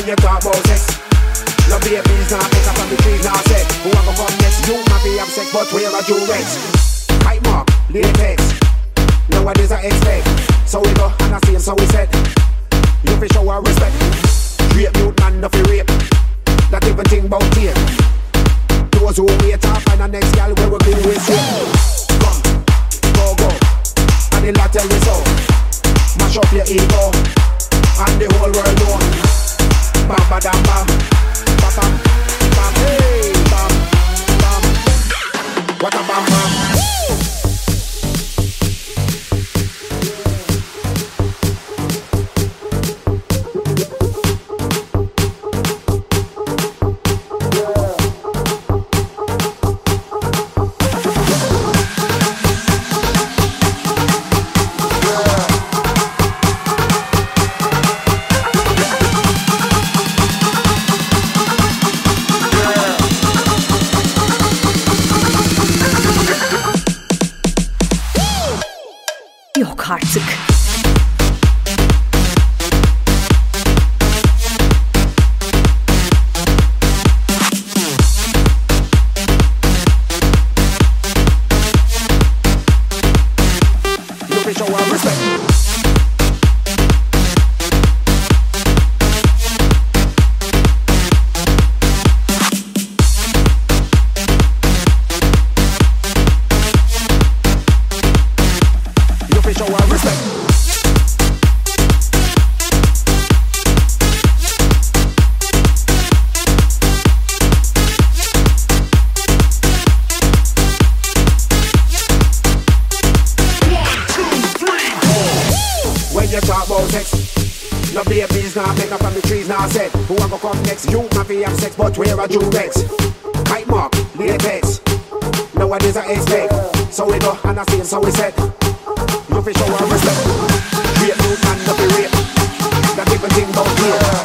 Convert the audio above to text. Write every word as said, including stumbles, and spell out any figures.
you talk about sex, no babies, nah pick up on the trees, nah sex. Who a go come next? You might be have sex, but where are you next? Kite mark, latex. Nowadays I expect, so we go and I see him, so we said, you fi show our respect. Rape youth man, no fi rape. That even thing about here. Those who wait up and the next gal where we been with you. Come, go, go, and the lot tell you so. Mash up your ego, and the whole world know. Bam, ba, dam, bam, bam, bam, bam, hey, bam, bam. What a bam, bam. Yok artık. You fi show our respect. Show our respect. When you talk about sex, no babies, nah pick up on the trees, nah said. Who a go come next? You might be have sex, but where are you next? Kite mark, latex. Nowadays I expect, so we go and I see him, so we said, you fi show our respect. Rape youth man, no fi rape. That even thing about here.